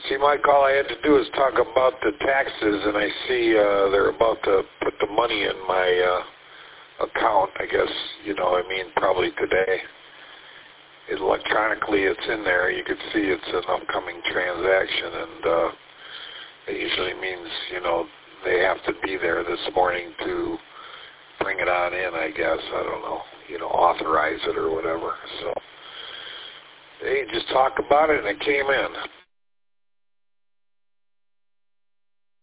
See, Mike, all I had to do is talk about the taxes, and I see they're about to put the money in my account, I guess, probably today. Electronically, it's in there. You can see it's an upcoming transaction, and it usually means, they have to be there this morning to bring it on in, I guess. I don't know, authorize it or whatever. So they just talk about it, and it came in.